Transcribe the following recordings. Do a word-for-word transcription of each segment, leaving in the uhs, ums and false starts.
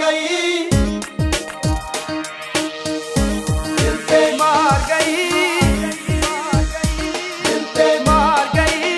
गई, दिल पे मार गई, दिल पे मार गई।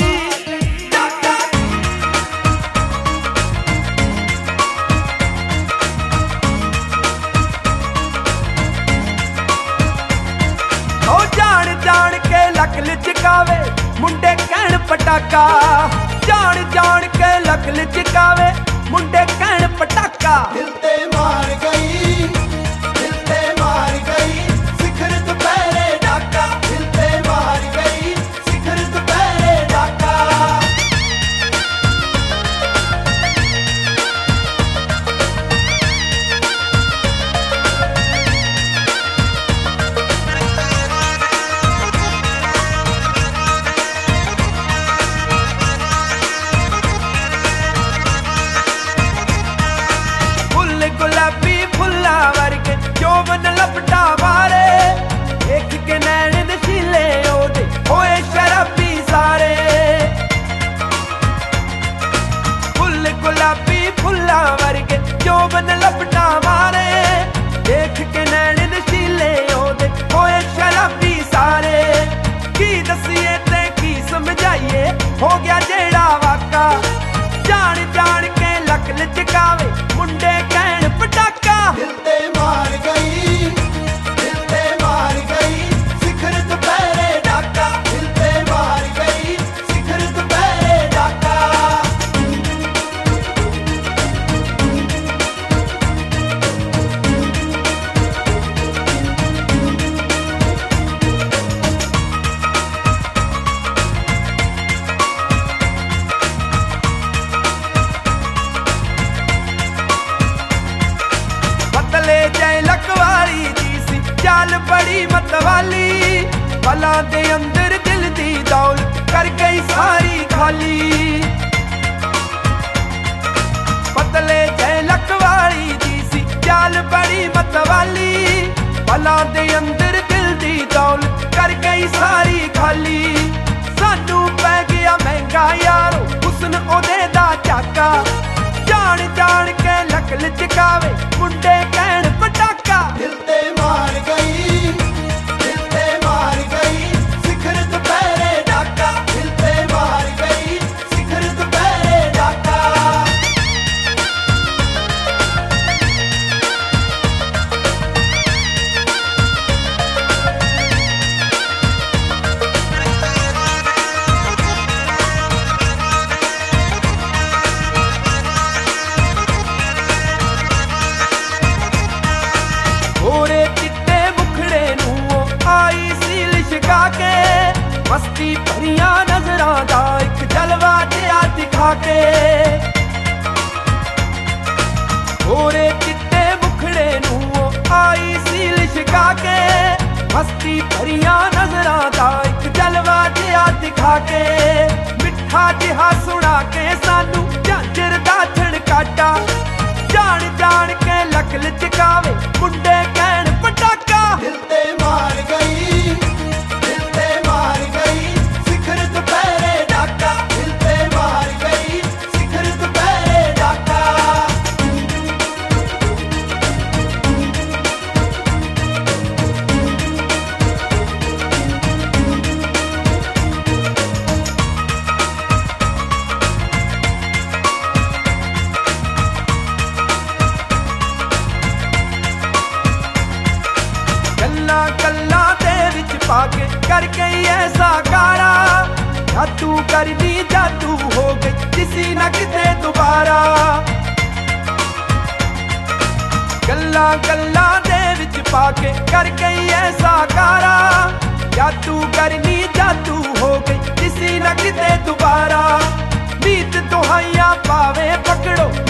ओ जान जान के लक लिचकावे मुंडे कहण पटाका, जान जान के लक लिचकावे मुंडे कहण पटाका। दिल ते मार गई, दिल ते मार गई, शिखर दोपहरे डाका। दिल ते मार गई, शिखर दोपहरे डाका। गुलाबी फुल्ला वर्गे चौवन लपटा मारे, देख के नैन नशीले ओदे होए शराबी सारे। फुल गुलाबी फुल्ला वर्गे चौवन लपटा मारे, देख के नैन नशीले ओदे होए शराबी सारे। की दसिए ते की समझाइए हो गया जेड़ा वाका, जान जान के लक लिचकावे मुंडे कहण पटाका। दिल ते मार गई, दिल ते मार गई, शिखर दोपहरे डाका। दिल ते मार गई, शिखर दोपहरे डाका। जय लकवाली जी सी चाल बड़ी मतवाली, भला दे अंदर दिल दी दौलत कर गई सारी खाली। पतले जय लकवाली जी सी चाल बड़ी मतवाली, भला दे अंदर दिल दी दौलत कर गई सारी खाली। सानू पै गया महंगा यारो हुस्न ओदे दा चाका, जान जान के लक लिचकावे मुंडे कहण पटाका। दिल ते मार गई, दिल ते मार गई, शिखर दोपहरे डाका। दिल ते मार गई, शिखर दोपहरे डाका। ओरे चिट्टे मुखड़े नू आई सी लिशका के, मस्ती भरिया नजरां दा इक जलवा जिहा दिखा के। ओरे चिट्टे मुखड़े नू आई सी लिशका के, मस्ती भरिया नजरां दा इक जलवा जिहा दिखा के। मिठा जिहा सुना के सानू झांझर दा छणकाटा, जान जान के लक लिचकावे मुंडे कहण पटाका। दिल ते मार गई, दिल ते मार गई, शिखर दोपहरे डाका। दिल ते मार गई, शिखर दोपहरे डाका। गल्ला गल्ला दे विच पाके कर गई ऐसा कारा, जादू करनी जादू हो गई किसी न किते दोबारा। गल्ला गल्ला दे विच पाके कर गई ऐसा कारा, जादू करनी जादू हो गई किसी न किते दोबारा। मीत दुहाइयां पावे पकड़ो